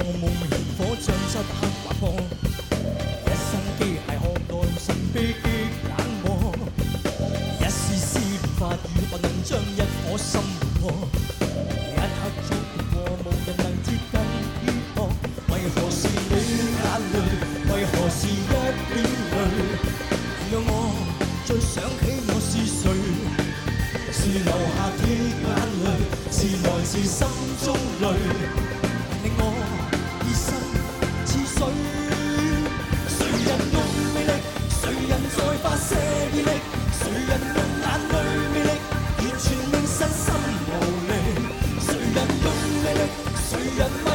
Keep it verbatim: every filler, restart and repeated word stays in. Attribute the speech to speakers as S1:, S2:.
S1: 夢火將漆黑劃破，一身機械學內神秘的冷漠，一絲絲變化與不能將一顆心活破，一刻觸過無人能接近天國，為何是你眼淚？為何是一點淚？讓我再想起我是誰，是流下的眼淚，是來自心中淚，令我熱身似水。誰人用魅力？誰人在發射熱力？誰人用眼淚魅力？完全令身心無力。誰人用魅力？誰人？